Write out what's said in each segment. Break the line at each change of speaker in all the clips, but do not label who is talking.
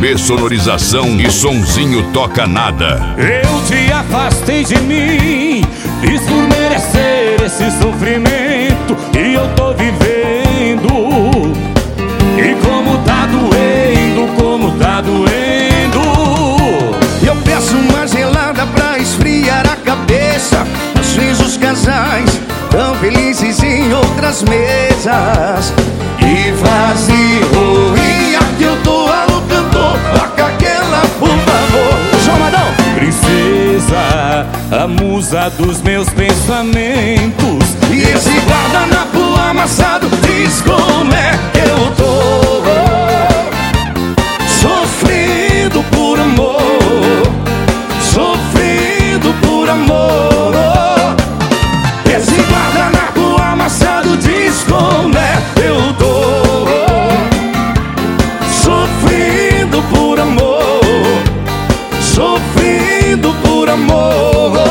RB Sonorização e Sonzinho Toca Nada.
Eu te afastei de mim, fiz por merecer esse sofrimento que eu tô vivendo. E como tá doendo.
Eu peço uma gelada pra esfriar a cabeça. Às vezes os casais tão felizes em outras mesas. E vazio, e aqui eu tô alô cantor, toca aquela por favor.
Chamadão! Princesa, a musa dos meus pensamentos.
E esse guardanapo amassado diz como é que eu tô. Sofrendo por amor, sofrendo por amor. Esse guardanapo amassado diz como é que eu tô. Sofrendo por amor, sofrendo por amor.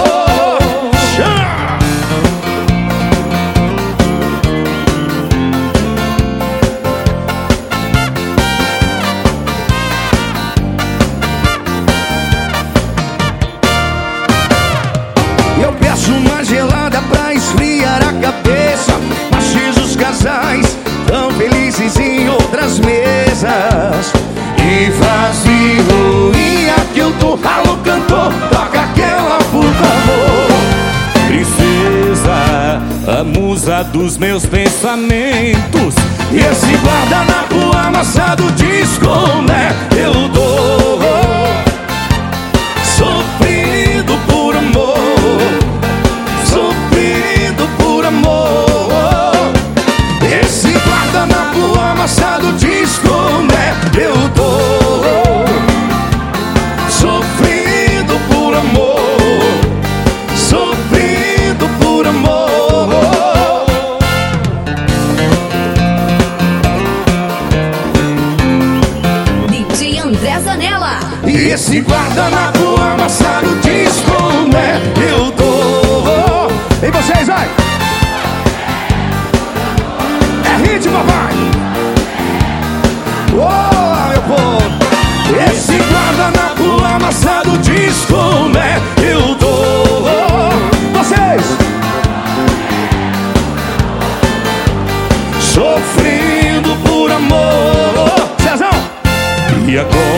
Eu peço uma gelada pra esfriar a cabeça. Mas os casais tão felizes em outras mesas. E vazio, e aqui eu tô, alô cantor, toca aquela por favor.
Princesa, a musa dos meus pensamentos.
E esse guardanapo amassado diz como é que eu tô. Sofrendo por amor, sofrendo por amor. Esse guardanapo amassado diz como é que eu tô. Sofrendo por amor, sofrendo por amor.
DJ André Zanella.
E esse guardanapo amassado diz como é que eu tô. E vocês, vai! É ritmo, papai! Ô, meu povo! Esse guardanapo amassado diz como é que eu tô. Vocês! Sofrendo por amor. Cezão!
E agora